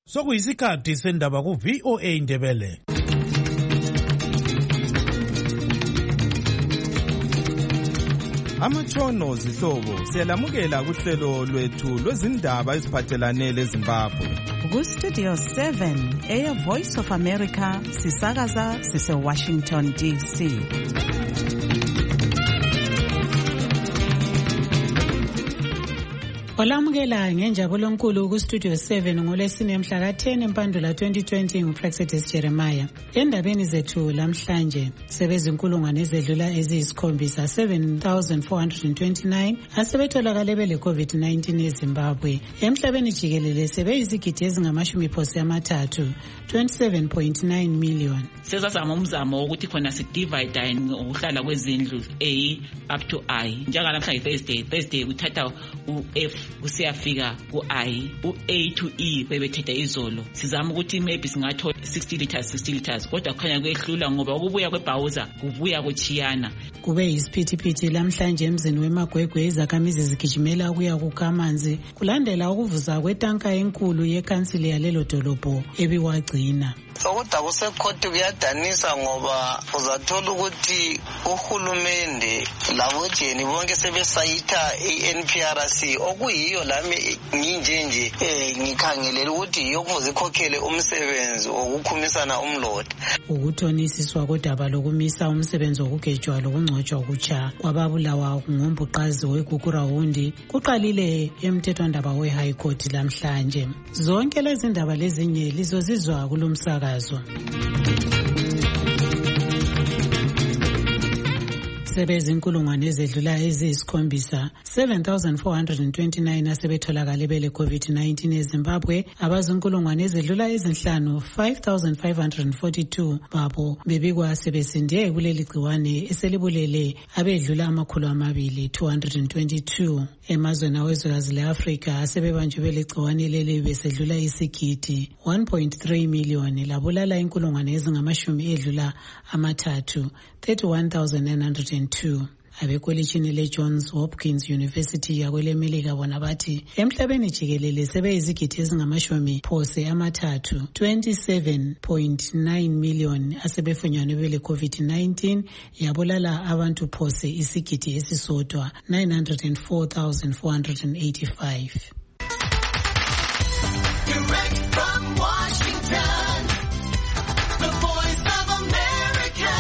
Sokuyisikhathi sendaba ku VOA Indebele. Amatshono zihlobo siyalamukela kuhlelo lwethu lwezindaba eziphathelane leZimbabwe. Ku Studio 7 Air Voice of America sisakaza sise Washington DC. Olamukela ngenjabulo enkulu ku Studio 7 ngolesine mhla ka10 Mpandula 2020 nguPrexetus Jeremiah. Endabeni zethu lamhlanje sebezinkulungwane ezedlula eziyisikhombisa 7429 asebetholakale bele COVID-19 eZimbabwe. Emhlabeni jikelele sebeyizigidi ezingama-30 27.9 million. Sesazama umzamo ukuthi khona sidivide ngokuhlala kwezindlu A up to I. Njengalamhlanje Thursday uthatha uF kusiyafika ku-I, u-A to E bebethetha izolo. Sizama ukuthi maybe singathola 60 liters kodwa kukhanya kuyehlula ngoba ukubuya kwebhawuza kubuya kuchiyana. Kube yisiphithiphithi lamhlanje emzini weMagwegwe izakhamizi zigijimela ukuya kukha amanzi kulandela ukuvuza kwetanka enkulu yekhansili yalelo dolobho ebiwagcina. Ukudabuse khoti kuyadanisa ngoba uzathola ukuthi uhulumende labojeni bonke sebesayitha iNPRC okuyiyo lami nginjenje ngikhangelela ukuthi yokuvuza ikhokhele umsebenzi wokukhumisana umlotha. Ukuthonisiswa kodaba lokumisa umsebenzi wokugejwa lokungcotshwa kutsha kwababulawa ngombuqazi weGugurawundi kuqalile emthethwandaba weHigh Court lamhlanje. Zonke lezi ndaba lezinye lizozizwa kulomsakazo. Sebezinkulungwane ezedlula eziyisikhombisa 7429 asebetholakale bele COVID-19 eZimbabwe. Abazinkulungwane ezedlula ezinhlanu 5542 babo bebikwa sebesinde kuleli gciwane eselibulele abedlula 222. Emazweni awezwekazi le-Afrika asebebanjwe bele gciwane leli besedlula isigidi 1.3 million labulala inkulungwane ezingama-30 edlula 31,902. Abekolitshini le-Johns Hopkins University yakwelemelika bona bathi emhlabeni jikelele sebeyizigidi ezingama-30 27.9 million asebefunyanwe bele COVID-19 yabulala abantu phose isigidi esisodwa 904,485. Direct from Washington, the Voice of America,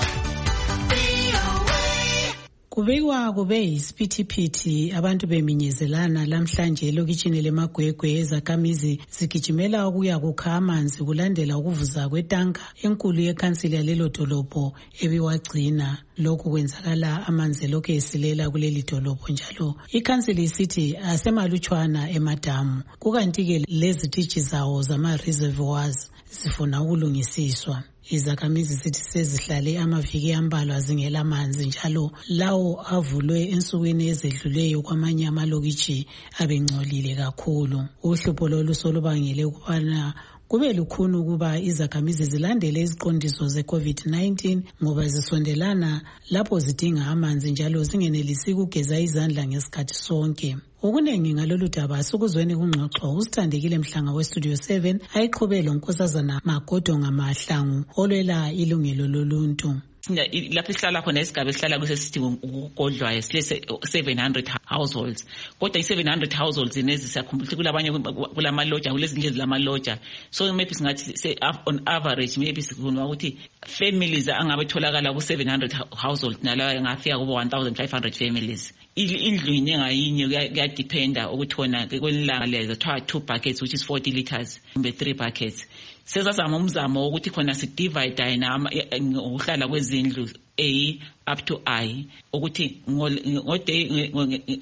VOA. Kubikwa kube yisiphithiphithi abantu beminyezelana lamhlanje elokitshini leMagwegwe ezakhamizi zigijimela ukuya kukha amanzi kulandela ukuvuza kwetanka enkulu yekhansili yalelo dolobho ebiwagcina. Lokhu kwenzakala amanzi lokhu esilela kuleli dolobho njalo ikhansili isithi asemalutshwana emadamu kukanti-ke lezititshi zawo zama-reservoirs zifuna ukulungisiswa. Izakhamizi zithi sezihlale amaviki ambalwa zingela manzi njalo lawo avulwe ensukwini ezedluleyo kwamanye amalokitshi abengcolile kakhulu. Uhlupho lolu solubangele ukubana kube lukhuni ukuba izakhamizi zilandele iziqondiso ze-COVID-19 ngoba zisondelana lapho zidinga amanzi njalo zingenelisi ukugeza izandla ngesikhathi sonke. Okuningi ngalolu daba sikuzweni kungxoxo usithandekile Mhlanga weStudio 7 ayiqhubele uNkosazana Magodo ngamahlangu olwela ilungelo loluntu. Lapho sihlala khona isigaba esihlala kusesithi ukugodlwayo silese 700 households kodwa i700 households nezisakhumbula kulabanye kulamaloja kulezindlu lamaloja so maybe singathi on average maybe sikubona ukuthi families angabe tholakala ku700 households nalawa engafika kubo 1500 families. Indlu ngayinye kuyadependa ukuthi wona kwelanga lezo 2 buckets which is 40 liters kumbe 3 buckets. Sesazama umzamo ukuthi khona sidivide ngokuhlala kwezindlu A up to I ukuthi ngoday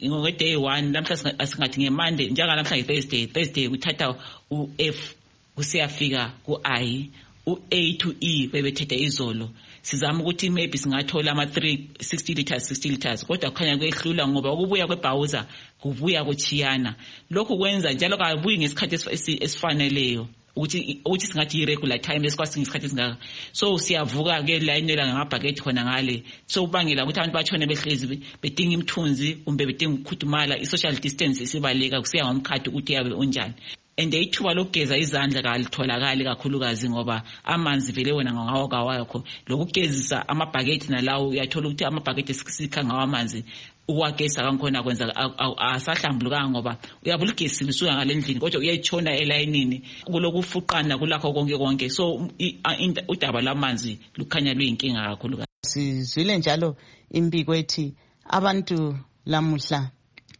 1 lamhla asingathi ngeMonday njengalamhlanje Thursday uthatha uF kusiyafika ku-I, u-A to E bebethetha izolo. Sizama ukuthi maybe singathola 60 liters kodwa kukhanya kuyehlula ngoba ukubuya kwebhawuza kubuya kuchiyana. Lokhu kwenza njalo kabuyi ngesikhathi esifaneleyo ukuthi singathi irregular time esikwazi ngesikhathi esingaka. So siyavuka ke line ngamabhaketi khona ngale so ubangela ukuthi abantu bachone behlezi bedinga imthunzi kumbe bedinga ukukhuthumala. I-social distance isibaleka kusiya ngomkhathi ukuthi yabe unjani. and ithuba lokugeza izandla kalitholakali kakhulukazi ngoba amanzi vele wena ngawo kawakho lokugezisa amabhaketi nalawo uyathola ukuthi amabhaketi esikha ngawo amanzi uwagesa kankhona kwenza asahlambulukanga ngoba uyabulugesi usuka ngalendlini kodwa uyayitshona elayinini kulokufuqana kulakho konke so udaba lamanzi lukhanya luyinkinga kakhulu. Sizwile njalo imbiko ethi abantu lamuhla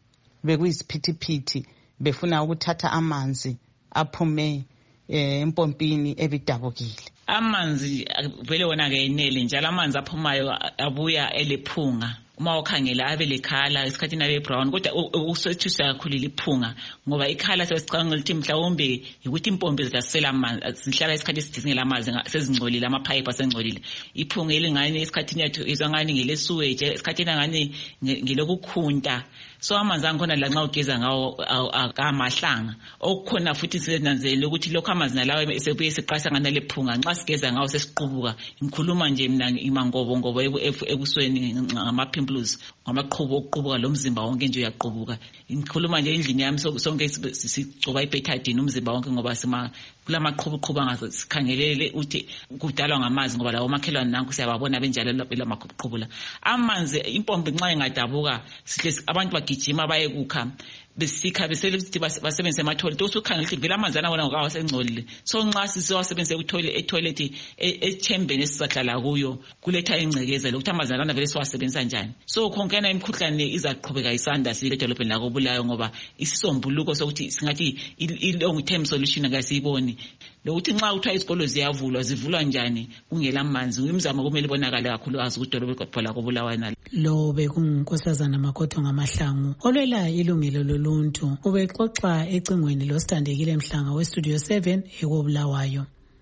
bekuyisiphithiphithi befuna ukuthatha amanzi aphume empompini ebidabukile. Amanzi vele wona kayenele njalo amanzi aphumayo abuya elephunga uma ukhangela abe lekhala esikhathini abe brown kodwa usethusa kakhulu liphunga ngoba ikhala sesicanga ukuthi mhlawumbe ukuthi impompi zidasela amanzi zihlala isikhathi esidingela amanzi sezingcolile amapipe asengcolile iphunga elingane esikhathini yathu izangani ngelesuweje esikhathini ngani ngelokukhunta so amanzi angikhona la nxa ugeza ngawo akamahlanga okukhona futhi sinanzele ukuthi lokho amanzi nalawo esebuye siqasa ngana lephunga nxa sigeza ngawo sesiqubuka ngikhuluma nje mina imangobo ebusweni ngamaphimbo ngamaqhubu okuqubuka lo mzimba wonke nje uyaqubuka ngikhuluma nje endlini yami sonke sigcoba ibetadine umzimba wonke ngoba kulamaqhubu angasikhangelele uthi kudalwa ngamazi ngoba lawo makhelwane nanku siyababona benjalo lamaqhubu la amanzi impompi nxa ingadabuka sihle abantu bagijima baye kukha besikha beselithi basebenzise emathole usukhangela ukuthi vele amanzi ana wona ngawasengcolile so nxa sisewasebenzise etoilet echambeni esisahlala kuyo kuletha ingcekeza lokuthi amanzi ana vele siwasebenzisa njani so khonkena imikhuhlane izaqhubeka isanda sidolobheni lako Bulawayo ngoba isisombuluko sokuthi singathi i-long term solution akasiyiboni lokuthi nxa uthiwa izikolo zivulwa njani kungela amanzi imizamo kumele ibonakale kakhulu azi kudolobheni lako Bulawayo. Lo bekungunkosazana Makhoto Ngamahlangu olwela ilungelo loluntu ubexoxa ecingweni losithandekile Mhlanga westudio 7 eKobulawayo.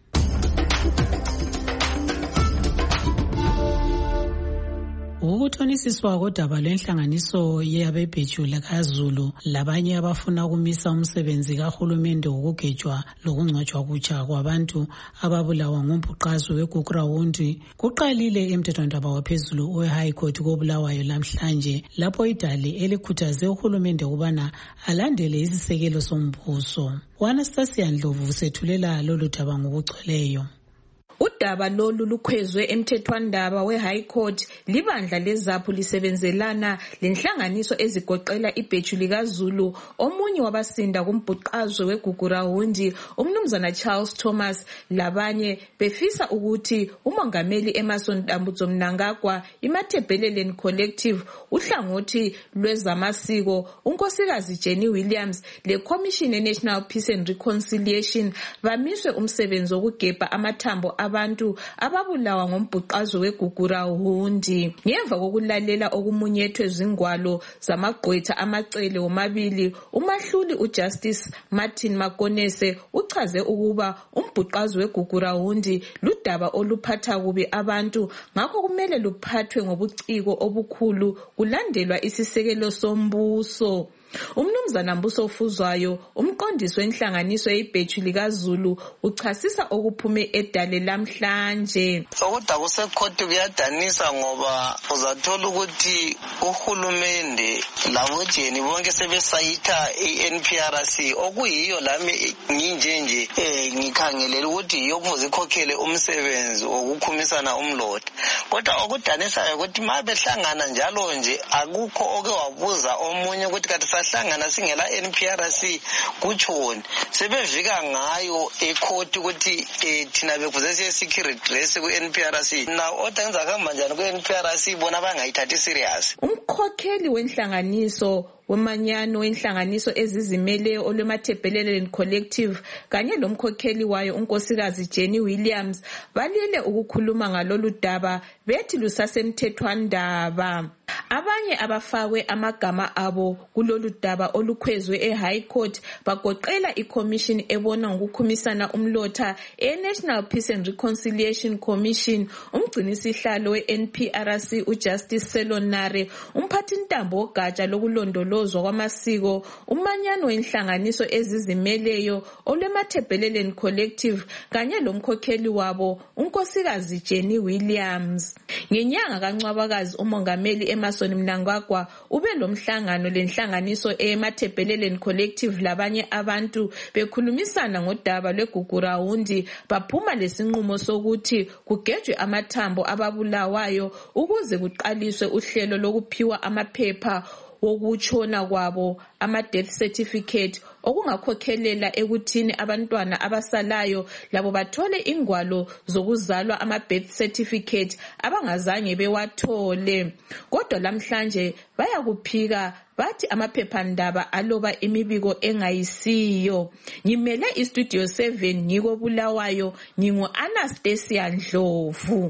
Ukuthonisiswa kodaba lwenhlanganiso yabebhejula kaZulu labanye abafuna ukumisa umsebenzi kahulumende wokugejwa lokungcwatshwa kutsha kwabantu ababulawa ngumbhuqazwe weGugurawundi kuqalile emthethwandaba waphezulu we-High Court koBulawayo lamhlanje lapho idale elikhuthaze uhulumende ukubana alandele isisekelo sombuso. Anastasia Ndlovu sethulela lolu daba ngokugcweleyo. Udaba lolu lukhwezwe emthethwandaba we-High Court libandla lezaphu lisebenzelana lenhlanganiso ezigoqela ibheju likaZulu omunye wabasinda kumbhuqazwe weGugurawundi umnumzana Charles Thomas labanye befisa ukuthi umongameli Emmerson Dambudzo Mnangagwa iMathebheleleni Collective uhlangothi lwezamasiko unkosikazi Jenny Williams leCommission National Peace and Reconciliation bamiswe umsebenzi wokugebha amathambo abantu ababulawa ngombhuqazwe weGugurawundi ngemva kokulalela okumunyethwe zingwalo zamagqwetha amacele womabili umahluli uJustice Martin Makonese uchaze ukuba umbhuqazwe weGugurawundi ludaba oluphatha kubi abantu ngakho kumele luphathwe ngobuciko obukhulu kulandelwa isisekelo sombuso. Umnumzana Mbuso Fuzwayo umqondisi wenhlanganiso yebheju likaZulu uchasisa okuphume edale lamhlanje. Okudaba kusekhoti kuyadanisa ngoba uzathola ukuthi uhulumende labojeni bonke sebesayitha iNPRC okuyiyo lami nginjenje ngikhangelela ukuthi yiyo kufuze ikhokhele umsebenzi wokukhumisana umlotha kodwa okudanisayo ukuthi mabehlangana njalo nje akukho oke wabuza omunye ukuthi kathi sahlangana singela NPRC kutshoni sebevika ngayo ecourt ukuthi thina bekuze security dress ku NPRC na odanza kamba njani ku NPRC bona bangayithathi serious. Umkhokheli wenhlanganiso wemanyano wenhlanganiso ezizimeleyo olwemathebheleleni Collective kanye lomkhokheli wayo unkosikazi Jenny Williams balile ukukhuluma ngalolu daba bethi lusasemthethwandaba. Abanye abafakwe amagama abo kulolu daba olukhwezwe eHigh Court bagoqela iCommission ebona ngokukhumisana umlotha eNational Peace and Reconciliation Commission umgcinisihlalo weNPRC uJustice Selonare umphathintambo wogatsha lokulondolozwa kwamasiko umanyano wenhlanganiso ezizimeleyo olwemathebheleleni Collective kanye lomkhokheli wabo unkosikazi Jenny Williams. Ngenyanga kaNcwabakazi umongameli Emerson Mnangagwa ube lomhlangano lenhlanganiso eMathebheleleni Collective labanye abantu bekhulumisana ngodaba lweGugurawundi baphuma lesinqumo sokuthi kugejwe amathambo ababulawayo ukuze kuqaliswe uhlelo lokuphiwa amaphepha wokutshona kwabo ama-death certificate okungakhokhelela ekuthini abantwana abasalayo labo bathole ingwalo zokuzalwa ama-birth certificate abangazange bewathole. Kodwa lamhlanje bayakuphika bathi amaphephandaba aloba imibiko engayisiyo. Ngimele iStudio 7 ngiko Bulawayo, ngingu-Anastasia Ndlovu.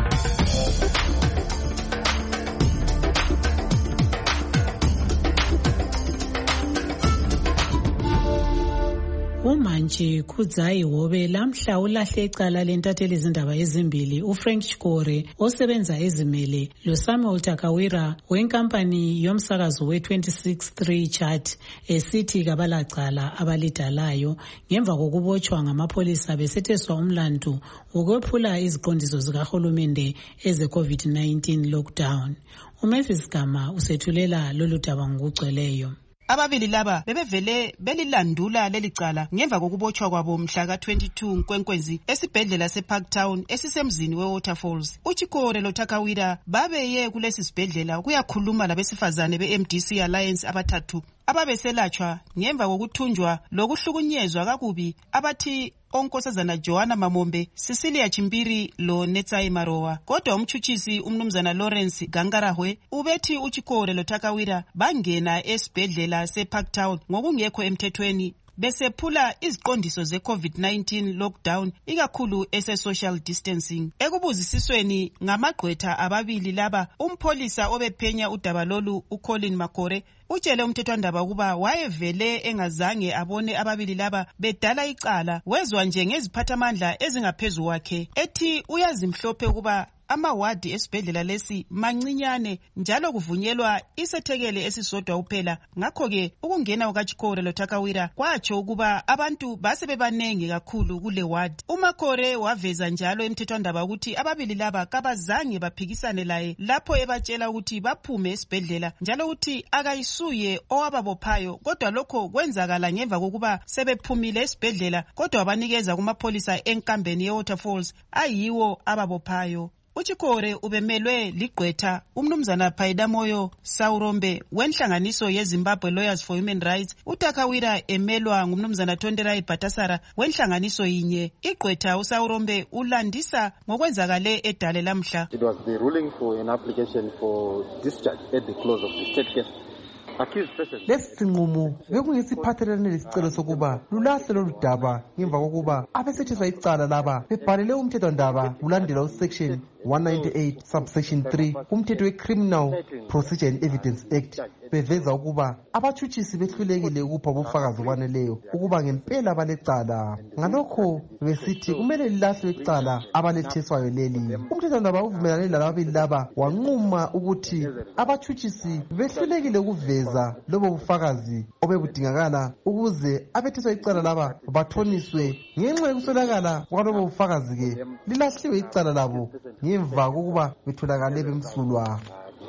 Umantshi Khudzayi Hobe lamhla ulahle icala lentatheli izindaba ezimbili uFrank Chikore osebenza ezimele loSamuel Takawira wenkampani yomsakazo we-26-3 chart esithi kabalacala abalidalayo ngemva kokubotshwa ngamapholisa besetheswa umlandu ukwephula iziqondiso zikahulumende eze-COVID-19 lockdown. uMavis Gama usethulela lolu daba ngokugcweleyo. Ababili laba bebevele belilandula lelicala ngemva kokubotshwa kwabo mhla ka-22 Nkwenkwezi esibhedlela seParktown esisemzini weWaterfalls. uChikore loTakawira babeye kulesi sibhedlela kuyakhuluma labesifazane beMDC Alliance abathathu ababeselatshwa ngemva kokuthunjwa lokuhlukunyezwa kakubi abathi onkosazana Joanna Mamombe, Cecilia Chimbiri lo Netsayi Marowa. Kodwa umtshutshisi umnumzana Lawrence Gangarahwe ubethi uChikore loTakawira bangena esibhedlela seParktown ngokungekho emthethweni besephula iziqondiso ze-COVID-19 lockdown ikakhulu ese-social distancing. Ekubuzisisweni ngamagqwetha ababili laba, umpholisa obephenya udaba lolu uColin Makore utshele umthethwandaba ukuba wayevele engazange abone ababili laba bedala icala, wezwa nje ngeziphathamandla ezingaphezu kwakhe ethi uyazimhlophe ukuba amawadi esibhedlela lesi mancinyane njalo kuvunyelwa isethekele esisodwa uphela. Ngakho-ke ukungena kukaChikore loTakawira kwatsho ukuba abantu basebebanengi kakhulu kule wadi. uMakore waveza njalo emthethwandaba ukuthi ababili laba kabazange baphikisane laye lapho ebatshela ukuthi baphume esibhedlela njalo ukuthi akayisuye owababophayo, kodwa lokho kwenzakala ngemva kokuba sebephumile esibhedlela, kodwa wabanikeza kumapholisa enkambeni yeWaterfalls ayiwo ababophayo. uChikore ubemelwe ligqwetha umnumzana Phaidamoyo Saurombe wenhlanganiso yeZimbabwe Lawyers for Human Rights, uTakawira emelwa ngumnumzana Tonderai Bhatasara wenhlanganiso yinye. Igqwetha uSaurombe ulandisa ngokwenzakale edale lamhla. It was the ruling for an application for discharge at the close of the state case. Lesi sinqumo bekungesiphathelane lesicelo sokuba lulahle lolu daba ngemva kokuba abesetheswa icala laba bebhalele umthethwandaba kulandela usection 198 subsection 3 kumthetho we-Criminal Procedure and Evidence Act, beveza ukuba abatshutshisi behlulekile ukupha ubufakazi obaneleyo ukuba ngempela balecala. Ngalokho besithi kumele lilahlwe icala abaletheswayo leli. Umthethwandaba uvumelane lababili laba wanquma ukuthi abatshutshisi behlulekile ukuveza lobo bufakazi obebudingakala ukuze abetheswa icala laba bathoniswe. Ngenxa yokuswelakala kwalobo bufakazi-ke lilahliwe icala labo ngemva kokuba betholakale bemsulwa.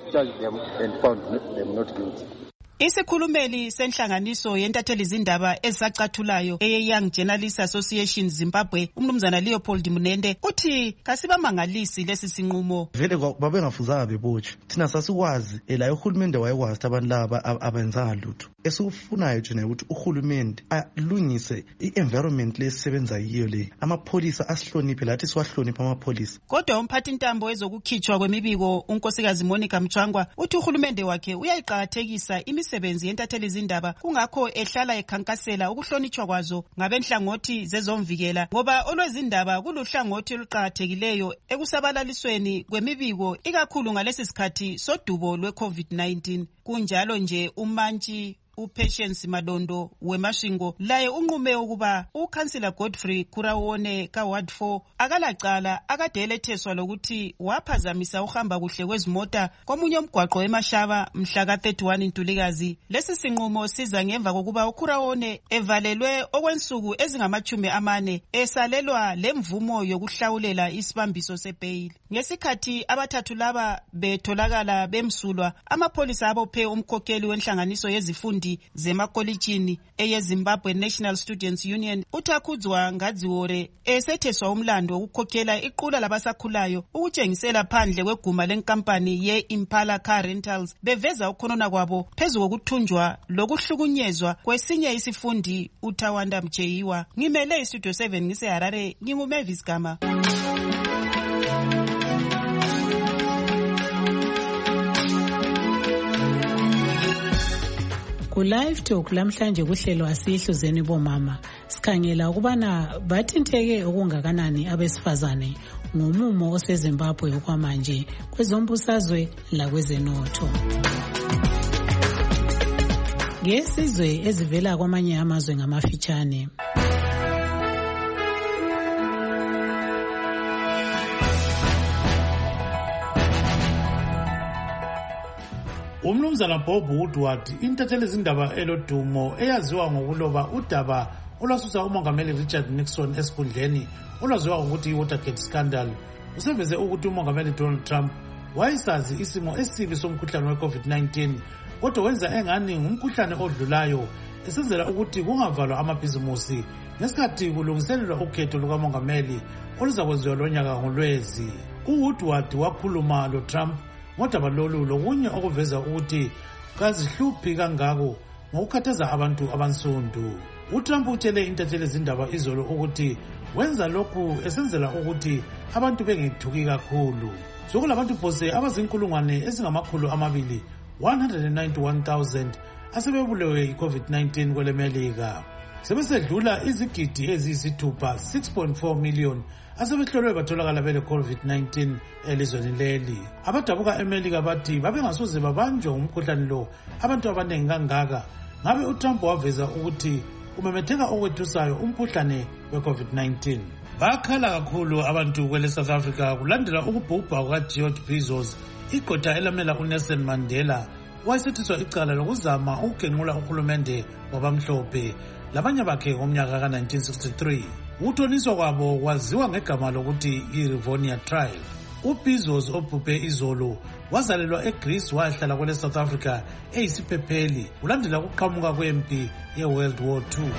Isikhulumeli senhlanganiso yentatheli izindaba ezisacathulayo eye-Young Journalists Association Zimbabwe, umnumzana Leopold Munende uthi kasibamangalisi lesi sinqumo. Vele babengafuzanga bebotshwe. Thina sasikwazi la uhulumende wayekwazi ukuthi abantu laba abenzanga lutho. Esikufunayo nje ukuthi uhulumende alungise i-environment lesisebenza yiyo le. Amapholisa asihloniphe lathi siwahloniphe amapholisa. Kodwa umphathi ntambo ezokukhitshwa kwemibiko unkosikazi Monica Mchangwa uthi uhulumende wakhe uyayiqakathekisa imisebenzi yentatheli izindaba, kungakho ehlala ekhankasela ukuhlonitshwa kwazo ngabenhlangothi zezomvikela, ngoba olwezindaba kuluhlangothi oluqakathekileyo ekusabalalisweni kwemibiko ikakhulu ngalesi sikhathi sodubo lwe-COVID-19. Kunjalo nje umantshi uPatience Madondo weMashingo laye unqume ukuba uKhansila Godfrey Kurawone kaWard 4 akalacala akade eletheswa lokuthi waphazamisa uhamba kuhle kwezimota komunye umgwaqo eMashaba mhla ka-31 Ntulikazi. Lesi sinqumo siza ngemva kokuba uKurawone evalelwe okwensuku ezingama-40 esalelwa lemvumo yokuhlawulela isibambiso sebeyili. Ngesikhathi abathathu laba betholakala bemsulwa, amapholisa abophe umkhokheli wenhlanganiso yezifundi zemakolitshini eyeZimbabwe National Students Union uTakhudzwa Ngadziwore esetheswa umlando wokukhokhela iqula labasakhulayo ukutshengisela phandle kweguma lenkampani ye-Impala Car Rentals beveza ukhonona kwabo phezu kokuthunjwa lokuhlukunyezwa kwesinye isifundi uTawanda Mjeyiwa. Ngimele iStudio 7 ngiseHarare, nginguMavis Gama. Ku-Live Talk lamhlanje kuhlelo asihluzeni bomama sikhangela ukubana bathinteke okungakanani abesifazane ngomumo oseZimbabwe okwamanje kwezombusazwe lakwezenotho. Ngesizwe ezivela kwamanye amazwe ngamafitshane. Umnumzana Bob Woodward intatheli izindaba elodumo eyaziwa ngokuloba udaba olwasusa umongameli Richard Nixon esikhundleni olwaziwa ngokuthi iWatergate scandal useveze ukuthi umongameli Donald Trump wayesazi isimo esibi somkhuhlane we-COVID-19 kodwa wenza engani ngumkhuhlane odlulayo esenzela ukuthi kungavalwa amabhizimusi ngesikhathi kulungiselelwa ukhetho lukamongameli oluzakwenziwa lonyaka ngoLwezi. uWoodward wakhuluma loTrump ngodaba lolu lokunye okuveza ukuthi kazihluphi kangako ngokukhathaza abantu abansundu. uTrump utshele intatheli izindaba izolo ukuthi wenza lokhu esenzela ukuthi abantu bengethuki kakhulu. Sokulabantu phose abazinkulungwane ezingama200 191,000 asebebulewe yi-COVID-19 kwelemelika. Sebesedlula izigidi eziyisithupha 6.4 million asebehlolwe batholakala bele COVID-19 elizweni leli. Abadabuka eMelika bathi babengasoze babanjwe umkhuhlane lo abantu abaningi kangaka ngabe uTrump waveza ukuthi kumemetheka okwethusayo umkhuhlane we-COVID-19. Bakhala kakhulu abantu kwele South Africa kulandela ukubhubha kukaGeorge Bizos, igqwetha elamela uNelson Mandela wayesethiswa icala lokuzama ukugenqula uhulumende wabamhlophe labanye bakhe ngomnyaka ka-1963. Ukuthoniswa kwabo kwaziwa ngegama lokuthi i-Rivonia Trial. uBizos obhubhe izolo wazalelwa eGreece wahlala kwele South Africa eyisiphepheli kulandela ukuqhamuka kwempi ye-World War II.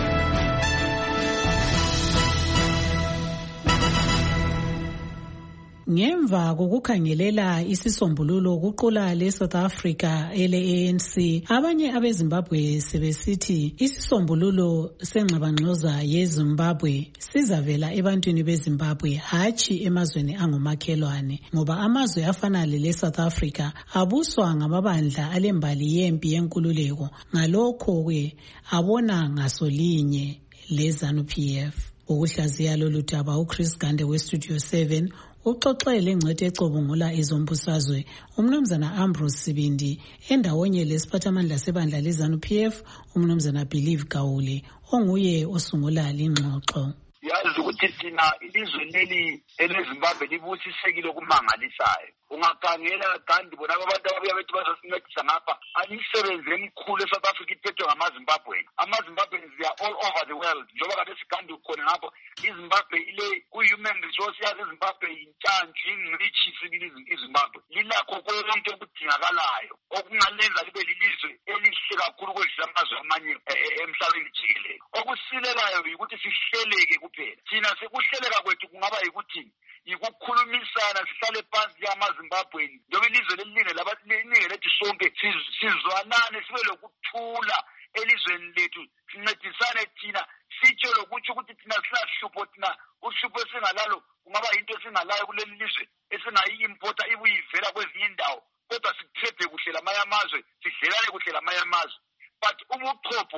Ngemva kokukhangelela isisombululo kuqula leSouth Africa ele-ANC, abanye abeZimbabwe sebesithi isisombululo sengxabangxoza yeZimbabwe sizavela ebantwini beZimbabwe hatshi emazweni angomakhelwane, ngoba amazwe afana leSouth Africa abuswa ngamabandla alembali yempi yenkululeko, ngalokho-ke abona ngasolinye leZANU-PF. Ukuhlaziya lolu daba uChris Gande weStudio 7 uxoxele ingcwethi ecubungula izombusazwe umnumzana Ambrose Sibindi endawonye lesiphathamandla sebandla leZANU-PF umnumzana Believe Gawule onguye osungula lingxoxo. Yazi ukuthi thina ilizwe leli eleZimbabwe libusisekile okumangalisayo. Ungakhangela kandi bona abantu ababuya bethi bazosincedisa ngapha anisebenze emkhulu eSouth Africa iphethwe ngamaZimbabweni. AmaZimbabweans they are all over the world. Njengoba kade sikandi ukhona ngapho iZimbabwe ile ku-human resource yazi iZimbabwe yintshantshi ingrichi sibili iZimbabwe. Lilakho konke okudingakalayo okungalenza libe lilizwe elihle kakhulu kodlula amazwe amanye emhlabeni jikelele. Okusilelayo ukuthi sihleleke kuphela. Thina sekuhleleka kwethu kungaba yikuthi yikukhulumisana sihlale phansi yamaZimbabweni njengoba ilizwe leliningi lethu sonke sizwanane sibe lokuthula elizweni lethu sincedisane thina sitsho lokuthi ukuthi thina silahlupho thina uhlupho esingalalo kungaba yinto esingalayo kuleli lizwe esingayi-importa ibuyivela kwezinye indawo kodwa sikuthephe kuhle lamanye amazwe sidlelane kuhle lamanye amazwe but ubuchopho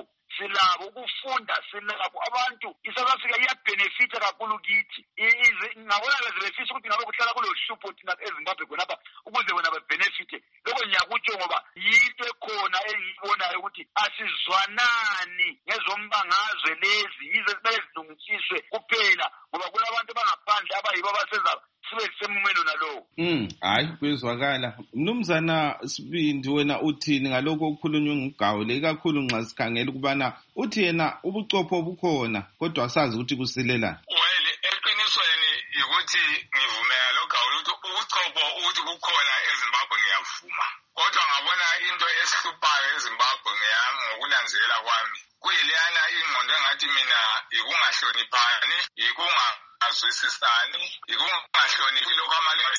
silabo, ukufunda silabo. Abantu iSouth Africa iyabenefita kakhulu kithi. Ngabona bezebefisa ukuthi ngabe kuhlala kulo hlupho thina eZimbabwe khonapha ukuze bona bebenefite. Lokho ngiyakutsho ngoba yinto ekhona engiyibonayo ukuthi asizwanani ngezombangazwe lezi yize kumele zilungisiswe kuphela ngoba kulabantu bangaphandle abayibo abasenza sibe semumeno nalowo. Hayi kwezwakala. Mnumzana Sibindi, wena uthini ngalokho okukhulunywa nguGawule, ikakhulu nxa sikhangela ukubana uthi yena ubucopho obukhona kodwa asazi ukuthi kusilelani? Well, eqinisweni ukuthi ngivumela loGawule ukuthi ubucopho ukuthi bukhona eZimbabwe ngiyavuma. Kodwa ngabona into esihluphayo eZimbabwe ngokunanzelela kwami kuyileyana ingqondo engathi mina ikungahloniphani, ikungazwisisani, ikungahloniphi lokho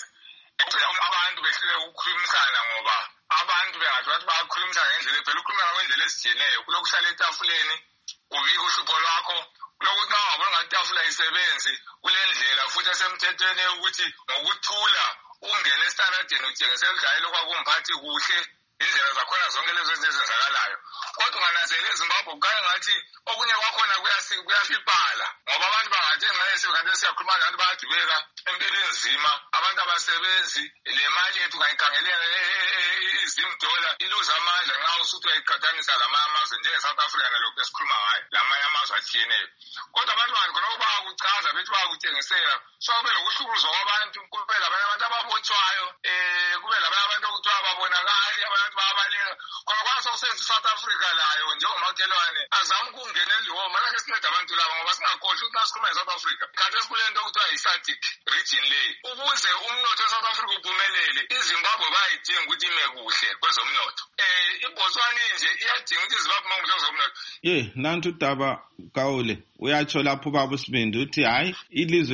abantu behlele ukukhulumisana ngoba abantu bengathi bathi bayakhulumisana ngendlela phela ukukhuluma ngendlela ezitshiyeneyo kulokuhlala etafuleni ubika uhlupho lwakho kulokuthi ngabona ngathi itafula isebenzi kule ndlela futhi esemthethweni ukuthi ngokuthula ungene estaradeni utshengisela udlale lokho akumphathi kuhle indlela zakhona zonke lezo ezenzakalayo. Kodwa ungananzela eZimbabwe kukhanya ngathi okunye kwakhona kuyafiphala ngoba abantu bangathi ngenxa yesikhathi siyakhuluma nabantu bayadubeka empilweni nzima, abantu abasebenzi, le mali yethu kayikhangelela $10 iluza amandla nxa usuthi uyayiqhathanisa lamanye amazwe njenge-South Africa nalokhu esikhuluma ngayo lamanye amazwe atshiyeneyo. Kodwa abantu bantu khona bayakuchaza bethi bayakutshengisela so kube lokuhlukuluzwa kwabantu, kube labanye abantu ababotshwayo, kube labanye abantu okuthiwa babonakali, abantu bayabaleka khona kwana sokusenza iSouth Africa layo njengomakhelwane azama ukungena elihoma lake sinceda abantu laba ngoba singakhohlwa ukuthi nasikhuluma nge-South Africa khathi esikule nto okuthiwa yi-SADC region leyi. Ukuze umnotho we-South Africa uphumelele iZimbabwe bayayidinga ukuthi ime kuhle kwezomnotho. iBotswana nje iyadinga ukuthi iZimbabwe ime kuhle kwezomnotho. Nantu udaba Gawule uyatsho lapho baba uSibindi uthi hayi ilizwe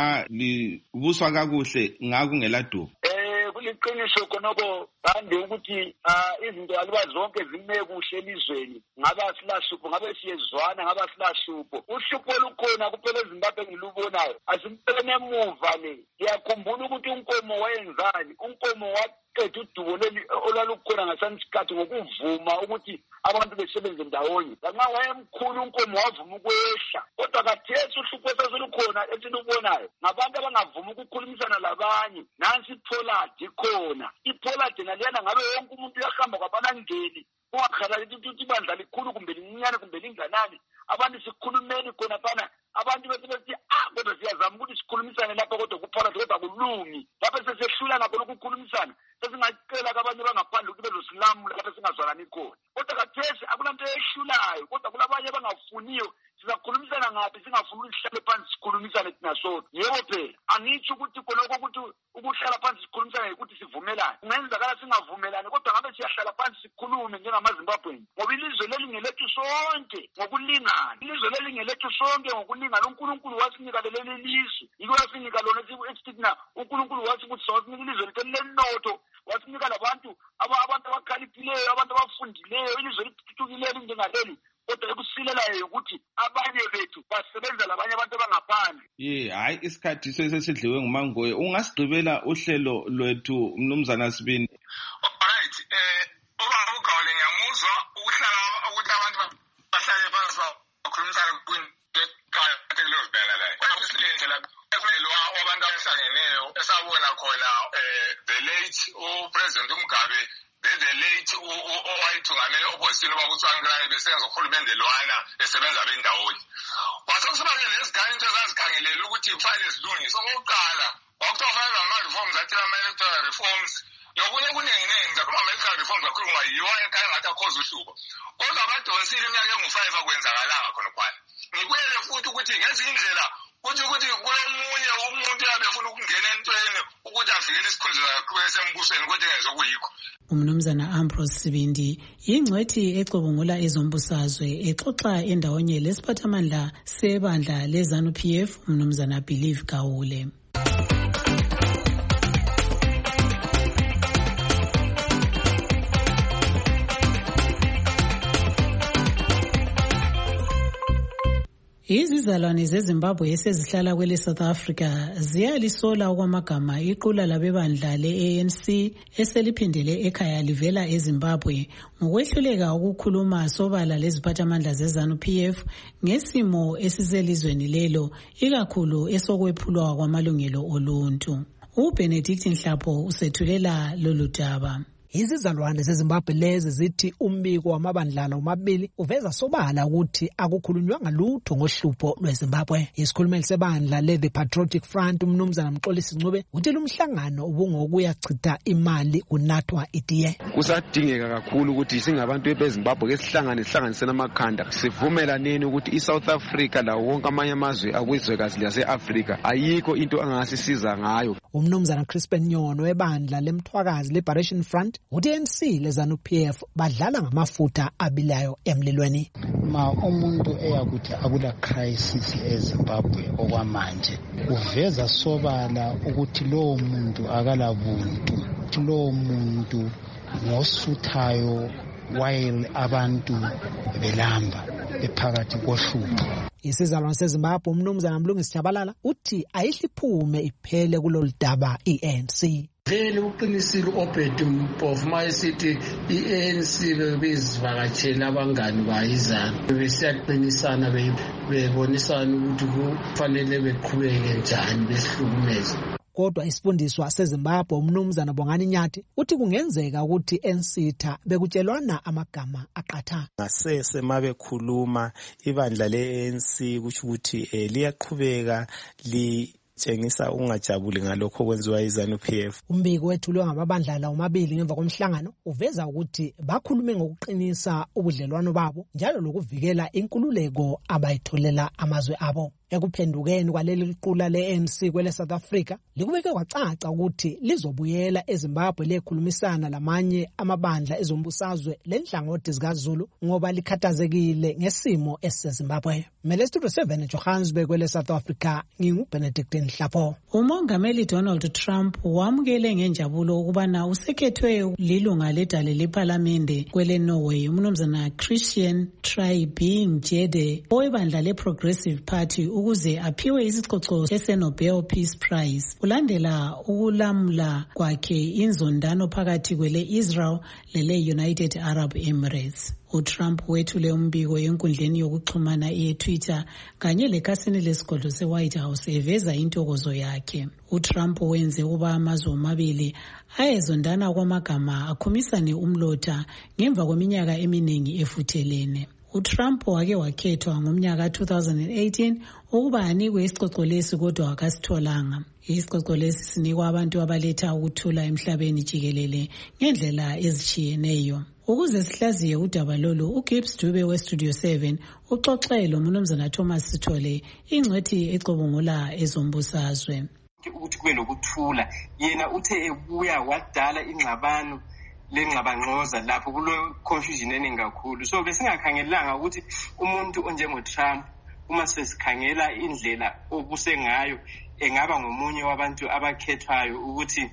libuswa kakuhle ngakungeladubo. Kuliqiniso khonoko bande ukuthi izinto aluba zonke zime kuhle elizweni ngaba silahlupho, ngabe siyezwana, ngaba silahlupho. Uhlupho lukhona kuphela eZimbabwe ngilubonayo asimpelene emuva le. Ngiyakhumbula ukuthi unkomo wayenzani, unkomo waqeda udubo leli olwalukhona ngesansikhathi ngokuvuma ukuthi abantu besebenze ndawonye. Lanxa wayemkhulu unkomo wavuma ukwehla, kodwa kathesi uhlupho esasolukhona esilubonayo ngabantu abangavuma ukukhulumisana labanye. Nansi iPoladi ikhona, iPoladi naliyana ngabe wonke umuntu uyahamba kwabanangeni ungakhalali ukuthi ibandla likhulu kumbe lincinyane kumbe linganani. Abantu sikhulumeni khona phana, abantu bethi kodwa siyazama ukuthi sikhulumisane lapha kodwa kuPoladi kodwa kulungi. Lapha sesehlulana khona ukukhulumisana sesingacela kabanye bangaphandle ukuthi bezosilamula lapha singazwalani khona. Kodwa kathesi akulanto ehlulayo, kodwa kulabanye abangafuniyo. Sizakhulumisana ngaphi singafuni ukuthi sihlale phansi sikhulumisane thina sodwa? Yebo phela angitsho ukuthi khonoko ukuthi ukuhlala phansi sikhulumisane ukuthi sivumelane. Kungenzakala singavumelani kodwa ngabe siyahlala phansi sikhulume njengamaZimbabweni ngoba ilizwe leli ngelethu sonke ngokulingana. Ilizwe leli ngelethu sonke ngokulingana. uNkulunkulu wasinika leli lizwe, yiko wasinika lona esithi thina uNkulunkulu wasithi sawasinika ilizwe lethu lenotho, wasinika labantu abantu abakhaliphileyo, abantu abafundileyo, ilizwe lithuthukile njengaleli. Kodwa ekusilelayo ukuthi abanye bethu basebenza labanye abantu abangaphandle. Hayi isikhathi sesidliwe ngumangoye. Ungasigqibela uhlelo lwethu Mnumzana Sibindi? Alright, ubaba uGawule ngiyamuzwa ukuhlala ukuthi abantu bahlale phansi bakhulumisana kwinto eqakathekile ezibhekana layo. Kodwa silenhle lapho abantu abahlangeneyo esabona khona the late uPresident uMgabe, the late owayethungamele opposition bakuthiwa besenza urhulumente lwana besebenza bendawonye. Kwasekusibake lezigane into ezazikhangelela ukuthi kufanele zilungiswe. Okokuqala wakuthiwa kufanele ama-reforms athile ama-electoral reforms nokunye kuningi zakhuluma ama-electoral reforms akhuluma yiwo ekhaya ngathi akhoza uhlupho. Kodwa abadonsile iminyaka engu-5 akwenzakalanga khonokwana. Ngibuyele futhi ukuthi ngezinye indlela ukuthi kulomunye umuntu uyabefuna ukungena entweni ukuthi avikele isikhundla esembusweni kodwa engezokuyikho. Umnumzana Ambrose Sibindi yingcwethi ecubungula ezombusazwe exoxa endawonye lesiphathamandla sebandla leZANU-PF umnumzana Believe Gawule. Izizalwane zeZimbabwe esezihlala kwele South Africa ziyalisola okwamagama iqula labebandla le-ANC eseliphindele ekhaya livela eZimbabwe ngokwehluleka ukukhuluma sobala leziphathamandla ze-ZANU-PF ngesimo esiselizweni lelo, ikakhulu esokwephulwa kwamalungelo oluntu. uBenedict Nhlapho usethulela lolu daba. Izizalwane zeZimbabwe lezi zithi umbiko wamabandlala omabili uveza sobala ukuthi akukhulunywanga lutho ngohlupho lweZimbabwe. Isikhulumeli sebandla le-The Patriotic Front umnumzana Mxolisi Ncube uthi lumhlangano ubungokuyachitha imali kunathwa itiye. Kusadingeka kakhulu ukuthi singabantu beZimbabwe sihlanganise namakhanda sivumelaneni ukuthi iSouth Africa lawo wonke amanye amazwe akwizwekazi lase-Africa ayikho into angasisiza ngayo. Umnumzana Crispin Nyono webandla lemthwakazi Liberation Front uthi ANC leZANU-PF badlala ngamafutha abilayo emlilweni. Umuntu eyakuthi akula crisis eZimbabwe okwamanje uveza sobala ukuthi lowo muntu akalabuntu, lowo muntu ngosuthayo while abantu belamba ephakathi kohlupho. Isizalwane seZimbabwe umnumzana Mlungisi Chabalala uthi ayihliphume iphele kulolu daba iANC. Vele uqinisile uObed Mpofu mayesithi iANC bezivakatshela abangani bayizana besiyaqinisana bebonisana ukuthi kufanele beqhubeke njani besihlukumeza. Kodwa isifundiswa seZimbabwe umnumzana Bongani Nyathi uthi kungenzeka ukuthi ensitha bekutshelwana amagama aqatha. Ngasese mabekhuluma ibandla leANC kusho ukuthi liyaqhubeka tshengisa ungajabuli ngalokho kwenziwa iZANU-PF. Umbiko wethulwe ngamabandlala omabili ngemva komhlangano uveza ukuthi bakhulume ngokuqinisa ubudlelwano babo njalo lokuvikela inkululeko abayitholela amazwe abo. Ekuphendukeni kwaleli liqula le-ANC kwele South Africa likubeke kwacaca ukuthi lizobuyela eZimbabwe lekhulumisana lamanye amabandla ezombusazwe lenhlangothi zikaZulu ngoba likhathazekile ngesimo esiseZimbabwe. Studio 7 Johannesburg kwele South Africa, nginguBenedict Nhlapho. Umongameli Donald Trump wamukele ngenjabulo ukubana usekhethwe lilunga ledale lePhalamende kwele Norway umnumzana Christian Tybring-Gjedde owebandla leProgressive Party ukuze aphiwe isicoco seNobel Peace Prize kulandela ukulamula kwakhe inzondano phakathi kwele Israel lele United Arab Emirates. uTrump wethule umbiko enkundleni yokuxhumana yeTwitter kanye lekhasini lesigodlo seWhite House eveza intokozo yakhe. uTrump wenze ukuba amazwe omabili ayezondana kwamagama akhumisane umlotha ngemva kweminyaka eminingi efuthelene. uTrump wake wakhethwa ngomnyaka 2018 ukuba anikwe isicoco lesi kodwa akasitholanga. Isicoco lesi sinikwa abantu abaletha ukuthula emhlabeni jikelele ngendlela ezitshiyeneyo. Ukuze sihlaziye udaba lolu, uGibbs Dube weStudio 7 uxoxele umnumzana Thomas Sithole ingcwethi ecobongola ezombusazwe. Ukuthi kube lokuthula yena uthe ebuya wadala ingxabano lengxabangxoza lapho kulo confusion eningi kakhulu. So besingakhangelanga ukuthi umuntu onjengoTrump uma sesikhangela indlela obuse ngayo engaba ngomunye wabantu abakhethwayo ukuthi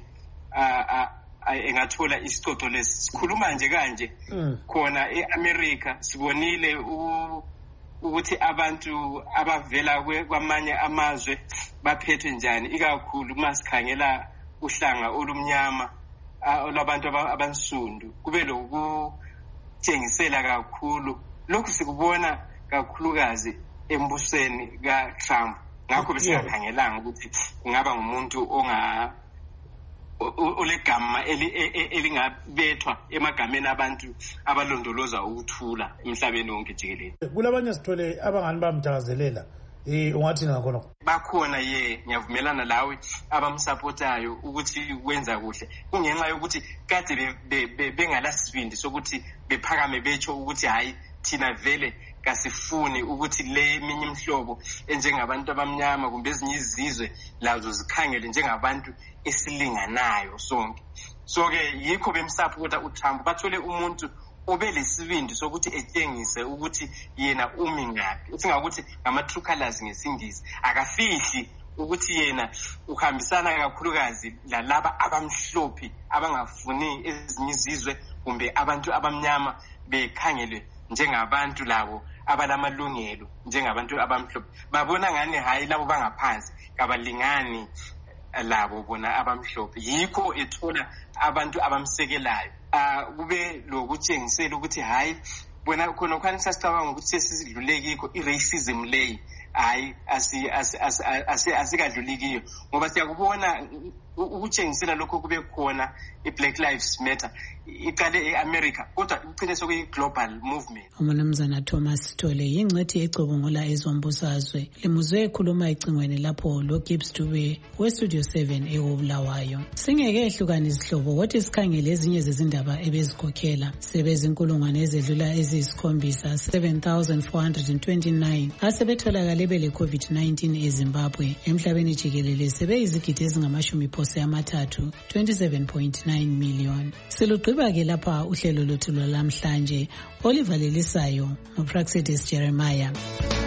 engathola isicoco lesi. Sikhuluma nje kanje khona eAmerica sibonile ukuthi abantu abavela kwamanye amazwe baphethwe njani, ikakhulu uma sikhangela uhlanga olumnyama olabantu abansundu kube lokutshengisela kakhulu. Lokhu sikubona kakhulukazi embusweni kaTrump. Ngakho besingakhangelanga ukuthi kungaba ngumuntu olegama elingabethwa emagameni abantu abalondoloza ukuthula emhlabeni wonke jikelele. Kulabanye sithole abangani bamthakazelela ungathi ngakhona bakhona ngiyavumelana lawe abamsupportayo ukuthi wenza kuhle kungenxa yokuthi kade bengalasibindi sokuthi bephakame becho ukuthi hayi thina vele kasifuni ukuthi le eminye imihlobo enjengabantu abamnyama kumbe ezinye izizwe lazo zikhangele njengabantu esilinganayo sonke. So-ke yikho bemsupporta uTrump bathole umuntu obelesibindi sokuthi etshengise ukuthi yena umi ngaphi. Singakuthi ngama-true colors ngesingisi akafihli ukuthi yena uhambisana kakhulukazi lalaba abamhlophe abangafuni ezinye izizwe kumbe abantu abamnyama bekhangelwe njengabantu labo abalamalungelo njengabantu abamhlophe babona ngani hayi labo bangaphansi kabalingani labo bona abamhlophe, yikho ethola abantu abamsekelayo. Kube lokutshengisela ukuthi hayi bona khona khona sasicabanga ukuthi sesidlulekiko i-racism leyi hayi asikadlulikiyo, ngoba siyakubona ukutshengisela lokho kube khona i-Black Lives Matter iqale e-America kodwa ugcine sokuyi-global movement. Umnumzana Thomas Tole yingcethi ecubungula ezombusazwe limuzwe ekhuluma ecingweni lapho lo Gibbs Dube weStudio 7 eKobulawayo. Singeke ehlukana izihlobo kodwa sikhangele ezinye zezindaba ebezikhokhela sebezinkulungwane ezedlula eziyisikhombiza 7,429 asebetholakale bele COVID-19 eZimbabwe. Emhlabeni jikelele sebeyizigidi ezingama-30 27.9 million. Silugqiba ke lapha uhlelo lwethu lwalamhlanje. Oliver Lelisayo, uPraxedis Jeremiah.